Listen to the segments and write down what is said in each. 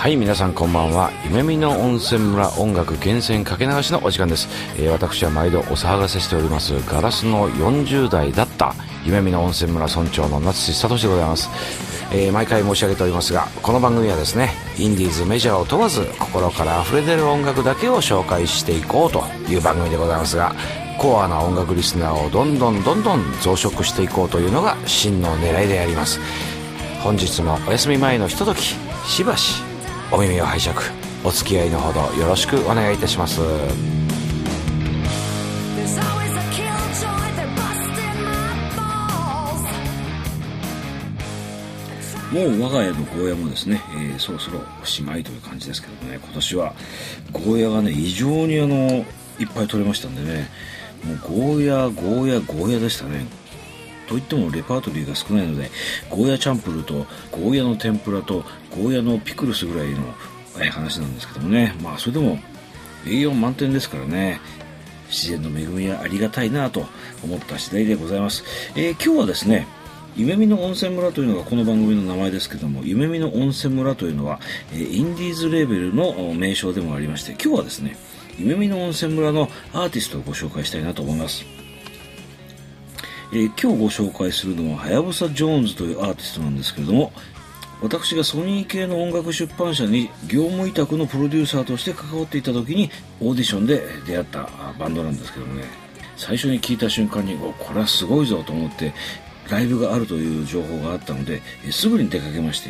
はい、皆さんこんばんは。夢見の温泉村音楽厳選かけ流しのお時間です。私は毎度お騒がせしておりますガラスの40代だった夢見の温泉村村長の夏志聡でございます。毎回申し上げておりますが、この番組はですね、インディーズメジャーを問わず心から溢れ出る音楽だけを紹介していこうという番組でございますが、コアな音楽リスナーをどんどん増殖していこうというのが真の狙いであります。本日もお休み前のひととき、しばしお耳を拝借、お付き合いのほどよろしくお願いいたします。もう我が家のゴーヤもですね、そろそろおしまいという感じですけどもね、今年はゴーヤがね異常にいっぱい取れましたんでね、もうゴーヤでしたね。といってもレパートリーが少ないので、ゴーヤチャンプルーとゴーヤの天ぷらとゴーヤのピクルスぐらいの話なんですけどもね、まあそれでも栄養満点ですからね、自然の恵みはありがたいなと思った次第でございます。今日はですね、夢見の温泉村というのがこの番組の名前ですけども、夢見の温泉村というのはインディーズレーベルの名称でもありまして、今日はですね、夢見の温泉村のアーティストをご紹介したいなと思います。今日ご紹介するのははやぶさジョーンズというアーティストなんですけれども、私がソニー系の音楽出版社に業務委託のプロデューサーとして関わっていた時にオーディションで出会ったバンドなんですけどもね、最初に聞いた瞬間にこれはすごいぞと思って、ライブがあるという情報があったので、すぐに出かけまして、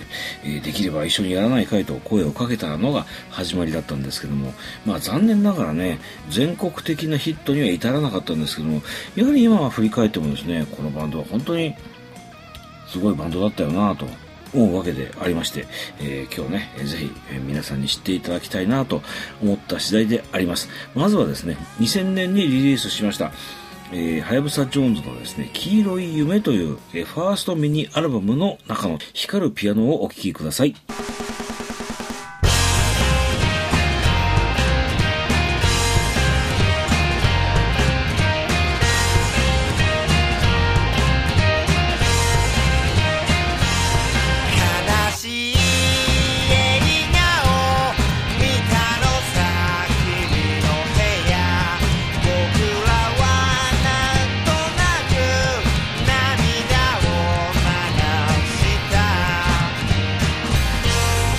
できれば一緒にやらないかいと声をかけたのが始まりだったんですけども、まあ残念ながらね、全国的なヒットには至らなかったんですけども、やはり今は振り返ってもですね、このバンドは本当にすごいバンドだったよなと思うわけでありまして、今日ね、ぜひ皆さんに知っていただきたいなと思った次第であります。まずはですね、2000年にリリースしましたはやぶさジョーンズのですね、黄色い夢という、ファーストミニアルバムの中の光るピアノをお聴きください。 「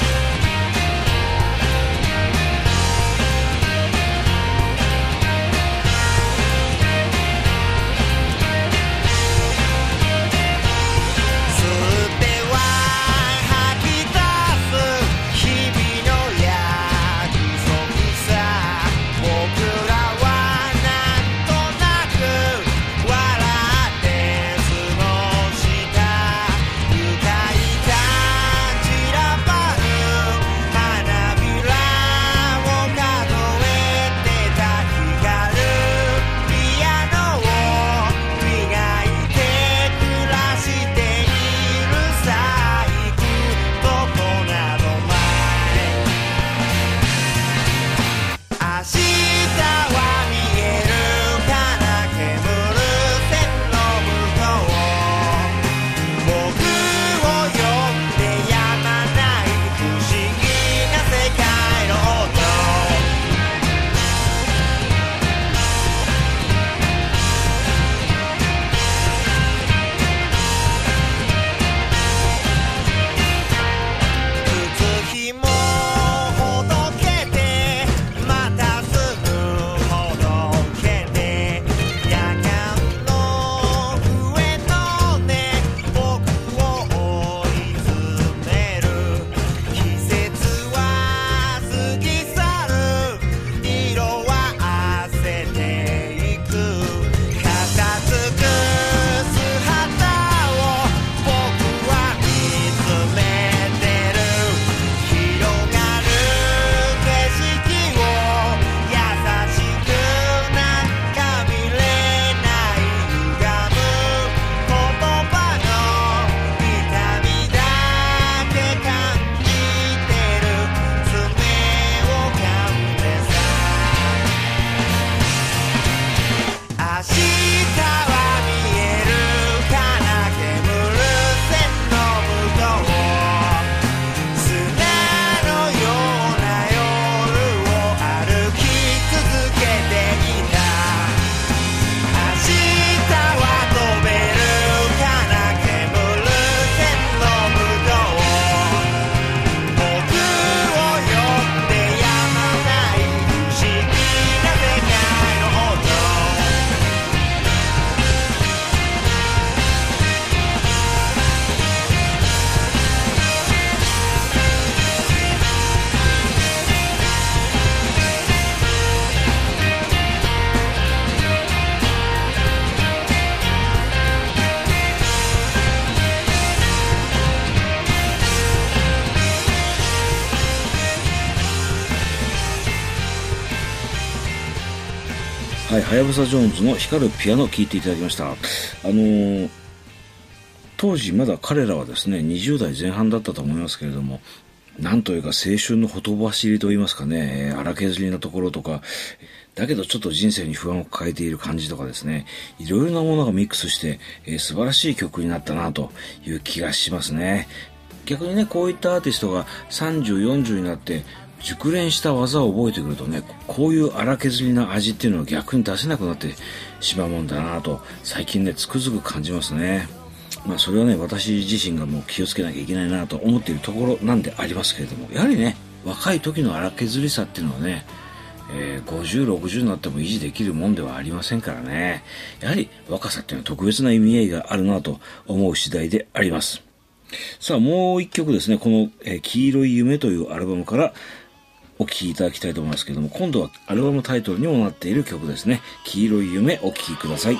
はい、はやぶさジョーンズの光るピアノを聴いていただきました。当時まだ彼らはですね、20代前半だったと思いますけれども、なんというか青春のほとばしりと言いますかね、荒削りなところとか、だけどちょっと人生に不安を抱えている感じとかですね、いろいろなものがミックスして、素晴らしい曲になったなという気がしますね。逆にね、こういったアーティストが30、40になって熟練した技を覚えてくるとね、こういう荒削りな味っていうのを逆に出せなくなってしまうもんだなと最近ね、つくづく感じますね。それはね、私自身がもう気をつけなきゃいけないなと思っているところなんでありますけれども、やはりね、若い時の荒削りさっていうのはね、50、60になっても維持できるもんではありませんからね。やはり若さっていうのは特別な意味合いがあるなと思う次第であります。さあ、もう一曲ですね、この、黄色い夢というアルバムからお聴きいただきたいと思いますけれども、今度はアルバムタイトルにもなっている曲ですね。黄色い夢、お聴きください。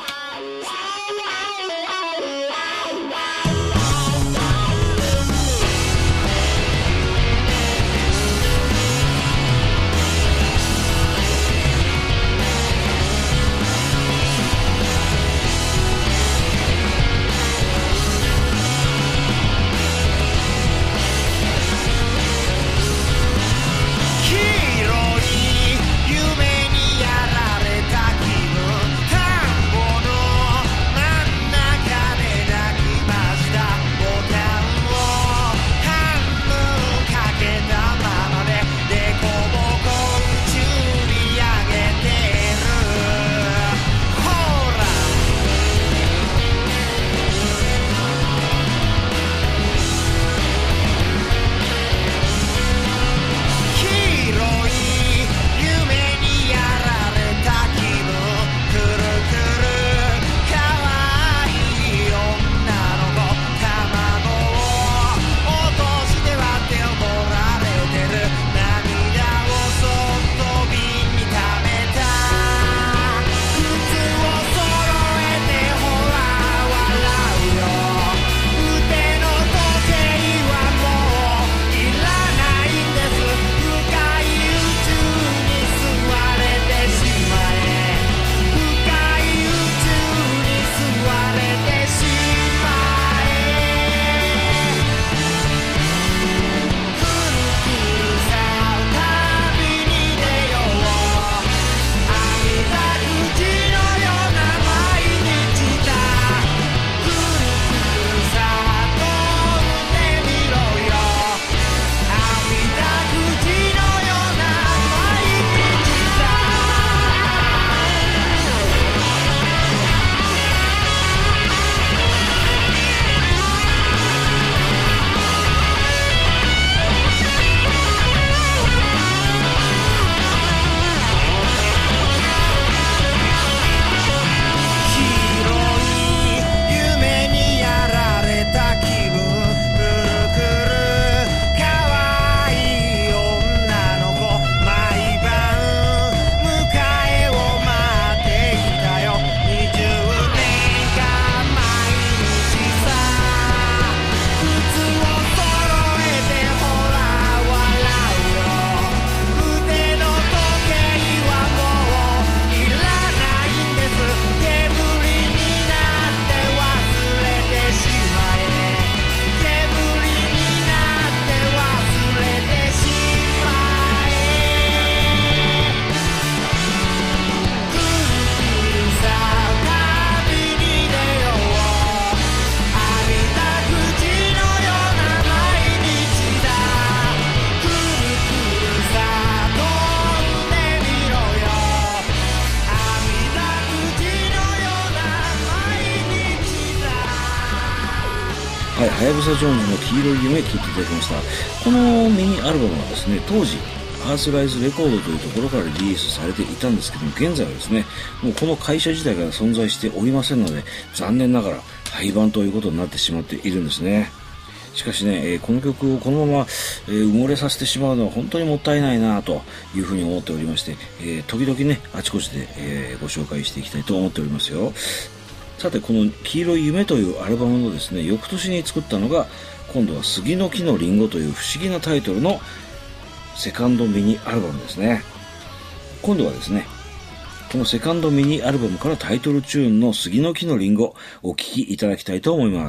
はい、はやぶさジョーンズの黄色い夢聴いていただきました。このミニアルバムはですね、当時アースライズレコードというところからリリースされていたんですけども、現在はですね、もうこの会社自体が存在しておりませんので、残念ながら廃盤ということになってしまっているんですね。しかしね、この曲をこのまま、埋もれさせてしまうのは本当にもったいないなというふうに思っておりまして、時々ね、あちこちで、ご紹介していきたいと思っておりますよ。さて、この黄色い夢というアルバムのですね、翌年に作ったのが、今度は杉の木のリンゴという不思議なタイトルのセカンドミニアルバムですね。今度はですね、 このセカンドミニアルバムからタイトルチューンの杉の木のリンゴお聴きいただきたいと思います。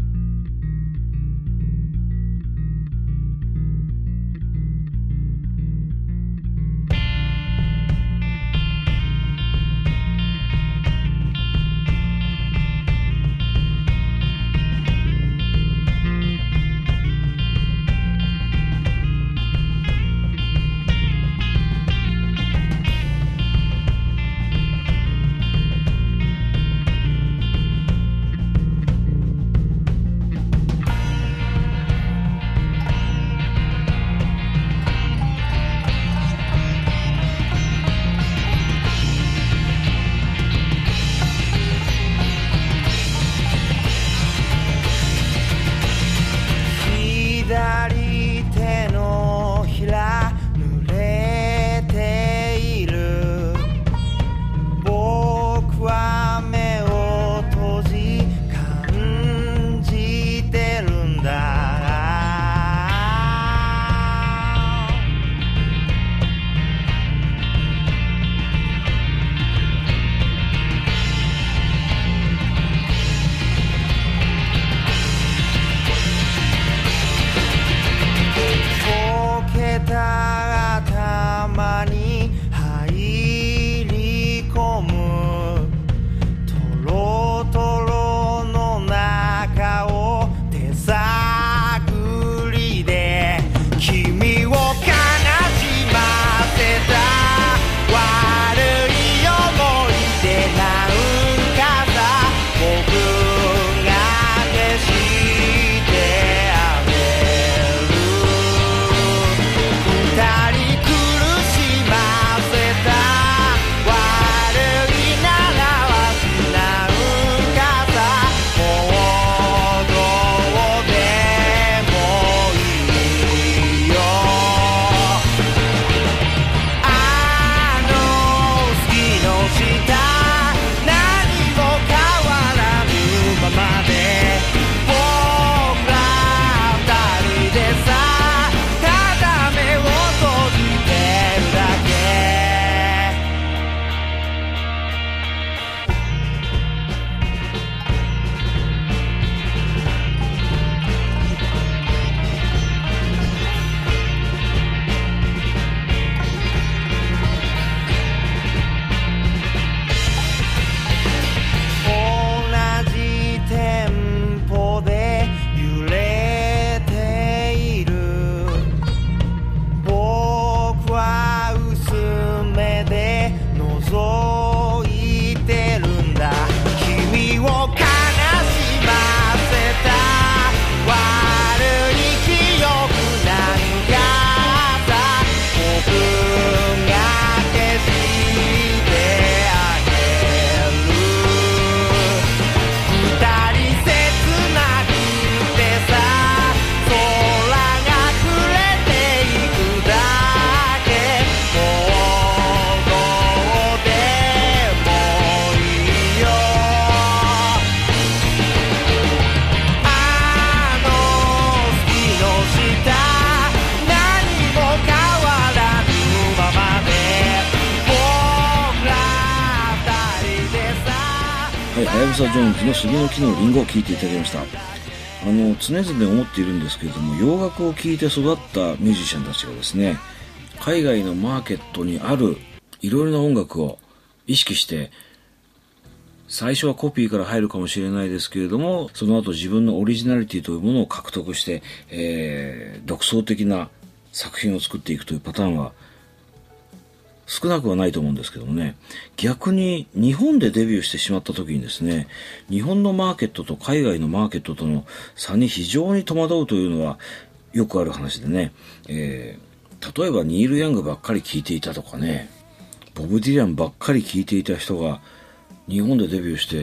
はやぶさジョーンズの杉の木のリンゴを聴いていただきました。常々思っているんですけれども、洋楽を聴いて育ったミュージシャンたちがですね、海外のマーケットにあるいろいろな音楽を意識して、最初はコピーから入るかもしれないですけれども、その後自分のオリジナリティというものを獲得して、独創的な作品を作っていくというパターンは少なくはないと思うんですけどもね、逆に日本でデビューしてしまった時にですね、日本のマーケットと海外のマーケットとの差に非常に戸惑うというのはよくある話でね、例えばニール・ヤングばっかり聴いていたとかね、ボブ・ディランばっかり聴いていた人が日本でデビューして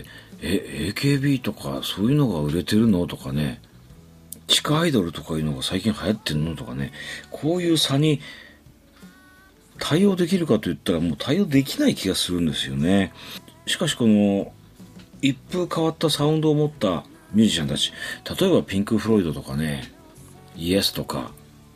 、AKB とかそういうのが売れてるのとかね、地下アイドルとかいうのが最近流行ってるのとかね、こういう差に対応できるかといったらもう対応できない気がするんですよね。しかしこの一風変わったサウンドを持ったミュージシャンたち、例えばピンク・フロイドとかね、イエスとか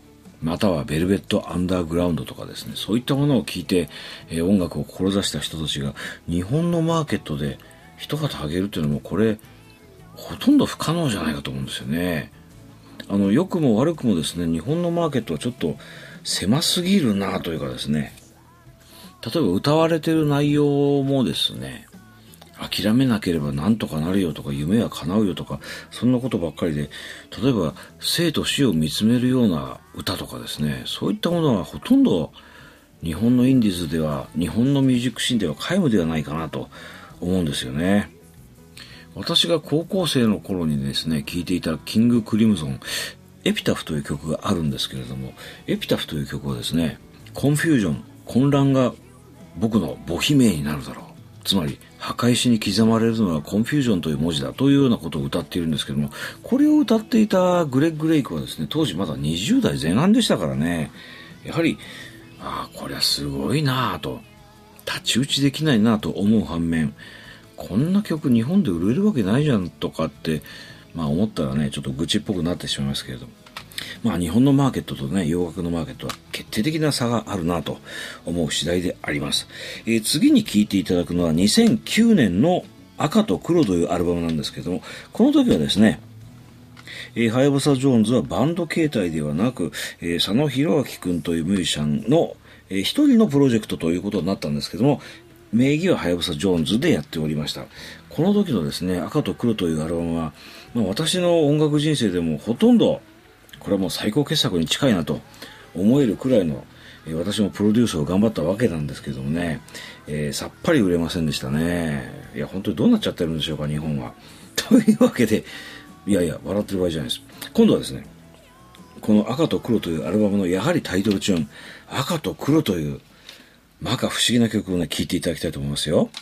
またはベルベットアンダーグラウンドとかですね、そういったものを聞いて、音楽を志した人たちが日本のマーケットで一旗あげるっていうのも、これほとんど不可能じゃないかと思うんですよね。良くも悪くもですね、日本のマーケットはちょっと狭すぎるなというかですね、例えば歌われてる内容もですね、諦めなければなんとかなるよとか、夢は叶うよとか、そんなことばっかりで、例えば生と死を見つめるような歌とかですね、そういったものはほとんど日本のインディーズでは、日本のミュージックシーンでは皆無ではないかなと思うんですよね。私が高校生の頃にですね、聴いていたキングクリムゾン、エピタフという曲があるんですけれども、エピタフという曲はですね、コンフュージョン、混乱が僕の母悲鳴になるだろう。つまり、墓石に刻まれるのはコンフュージョンという文字だというようなことを歌っているんですけども、これを歌っていたグレッグ・レイクはですね、当時まだ20代前半でしたからね、やはり、これはすごいなぁと、太刀打ちできないなぁと思う反面、こんな曲日本で売れるわけないじゃんとかって、思ったらね、ちょっと愚痴っぽくなってしまいますけれども、日本のマーケットとね、洋楽のマーケットは決定的な差があるなと思う次第であります。次に聴いていただくのは2009年の赤と黒というアルバムなんですけれども、この時はですね、はやぶさジョーンズはバンド形態ではなく、佐野弘明君というミュージシャンの、一人のプロジェクトということになったんですけども、名義ははやぶさジョーンズでやっておりました。この時のですね、赤と黒というアルバムは、私の音楽人生でもほとんど、これはもう最高傑作に近いなと思えるくらいの、私もプロデュースを頑張ったわけなんですけどもね、さっぱり売れませんでしたね。いや、本当にどうなっちゃってるんでしょうか、日本は。というわけで、笑ってる場合じゃないです。今度はですね、この赤と黒というアルバムのやはりタイトルチューン、赤と黒という摩訶不思議な曲をね、聴いていただきたいと思いますよ。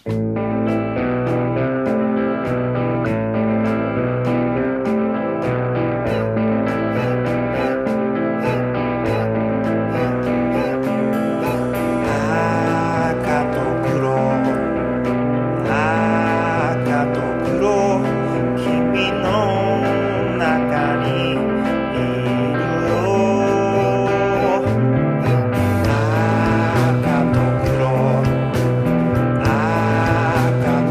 赤と黒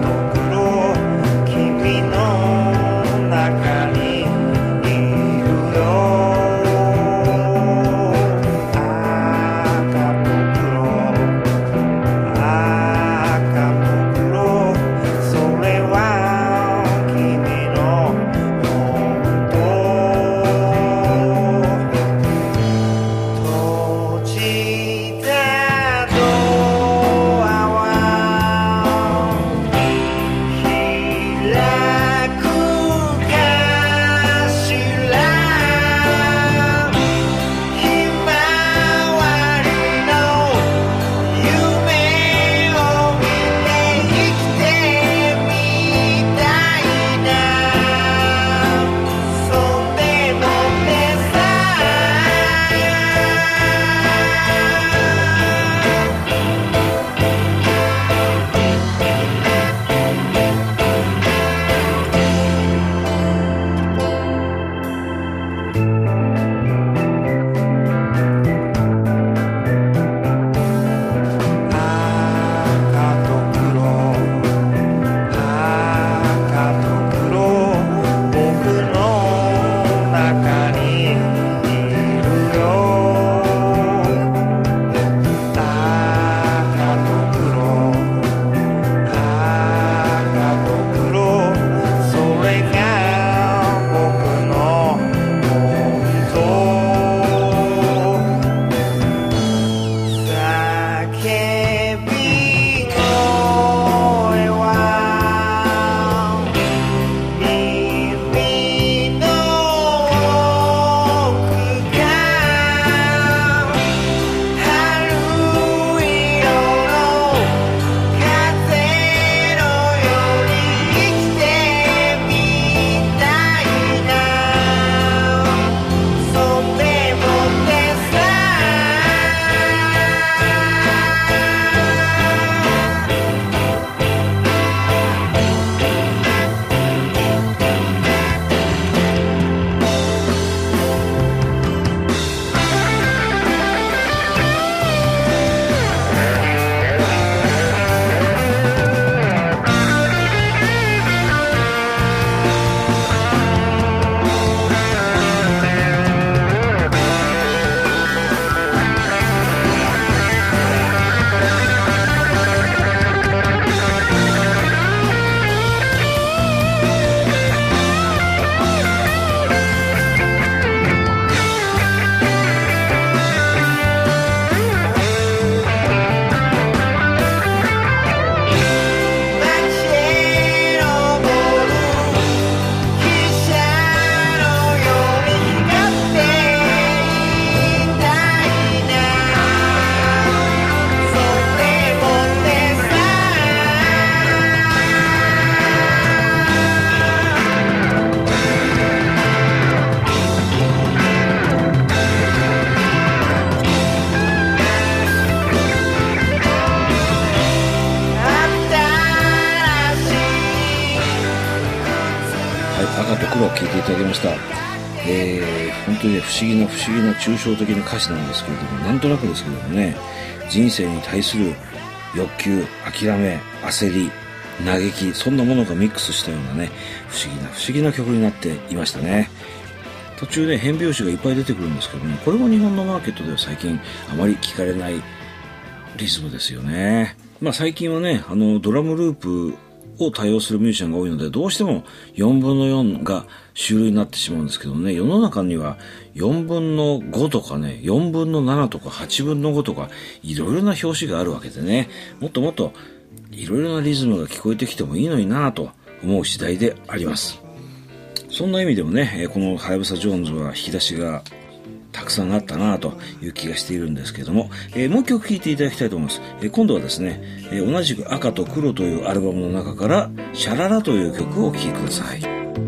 赤と黒を聴いていただきました。本当に不思議な抽象的な歌詞なんですけれども、なんとなくですけどもね、人生に対する欲求、諦め、焦り、嘆き、そんなものがミックスしたようなね、不思議な曲になっていましたね。途中で変拍子がいっぱい出てくるんですけども、これも日本のマーケットでは最近あまり聞かれないリズムですよね。最近はね、ドラムループを多用するミュージシャンが多いので、どうしても4分の4が主流になってしまうんですけどね、世の中には4分の5とかね、4分の7とか8分の5とか、いろいろな拍子があるわけでね、もっともっといろいろなリズムが聞こえてきてもいいのになぁと思う次第であります。そんな意味でもね、このはやぶさジョーンズは引き出しがたくさんあったなという気がしているんですけども、もう一曲聴いていただきたいと思います。今度はですね、同じく赤と黒というアルバムの中からシャララという曲をお聴きください。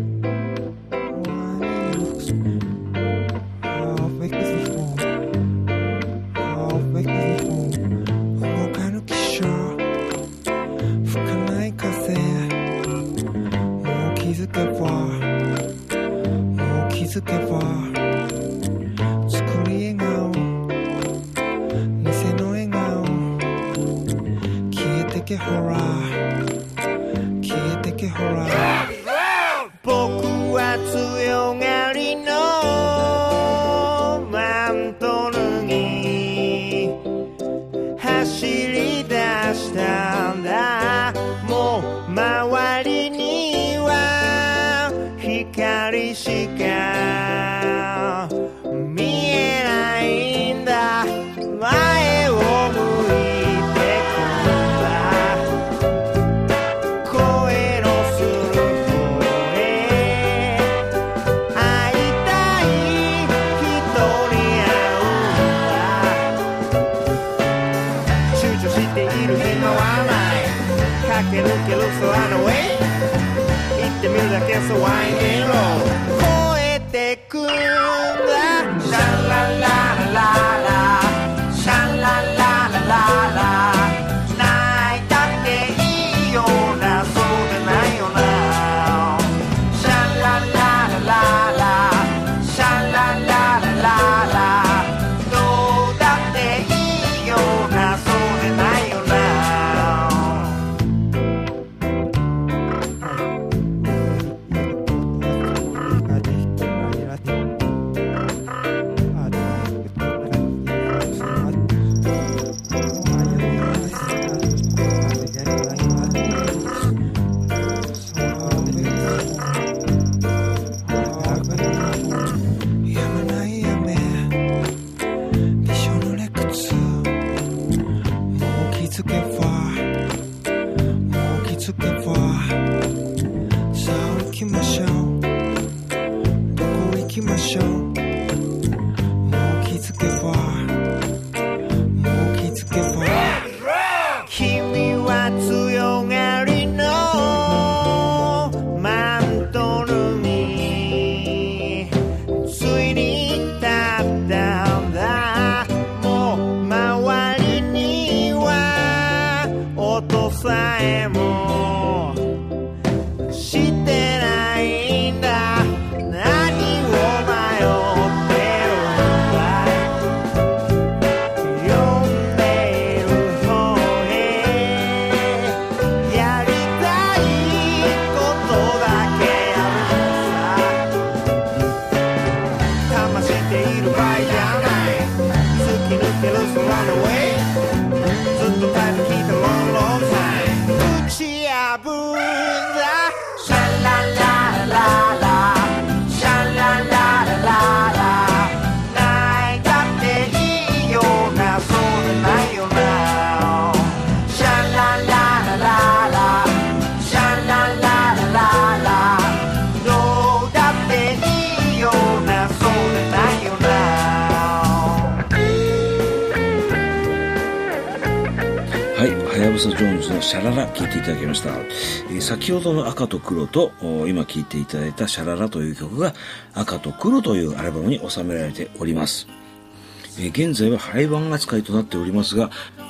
ジョーンズのシャララ聴いていただきました。先ほどの赤と黒と今聴いていただいたシャララという曲が赤と黒というアルバムに収められております。現在は廃盤扱いとなっておりますが、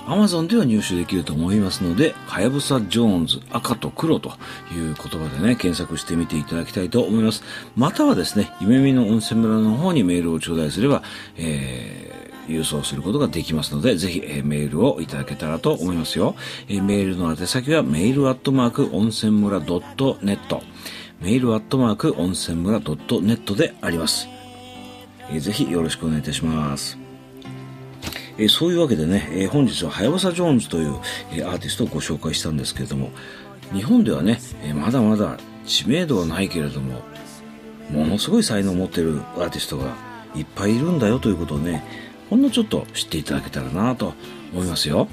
Amazon では入手できると思いますので、はやぶさジョーンズ赤と黒という言葉でね、検索してみていただきたいと思います。またはですね、夢見の温泉村の方にメールを頂戴すれば、郵送することができますので、ぜひ、メールをいただけたらと思いますよ。メールの宛先はメール@温泉村 .net メール@温泉村 .net であります。ぜひよろしくお願いいたします。そういうわけでね、本日ははやぶさジョーンズというアーティストをご紹介したんですけれども、日本ではね、まだまだ知名度はないけれども、ものすごい才能を持っているアーティストがいっぱいいるんだよということをね、ほんのちょっと知っていただけたらなと思いますよ。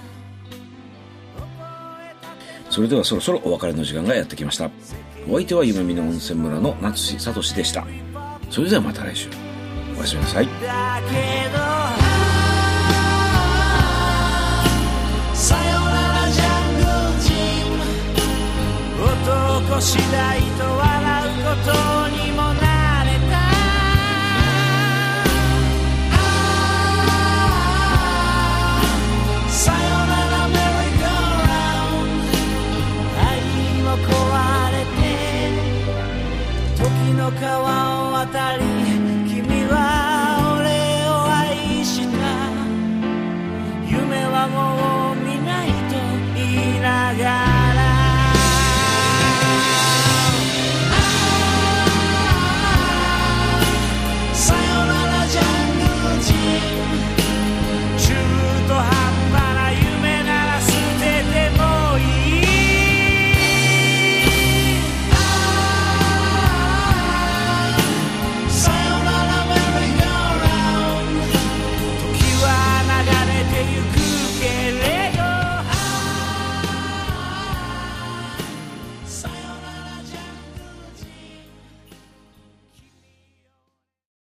それではそろそろお別れの時間がやってきました。お相手は夢見の温泉村の夏志聡でした。それではまた来週。おやすみなさい。 さよならジャングルジム、男次第と笑うことにもなれた。さよならメリーゴーラウンド、愛も壊れて時の川を渡り、君は俺を愛した。夢はもう見ないと言いながら